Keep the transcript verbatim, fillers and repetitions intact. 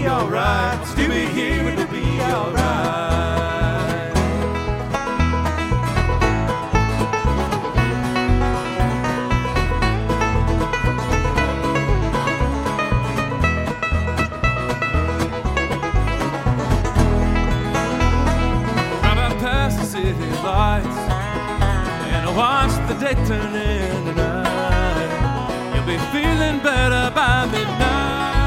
be alright. I'll still be here, it'll be alright. Driving past the city lights, and I watch the day turn into night. You'll be feeling better by midnight.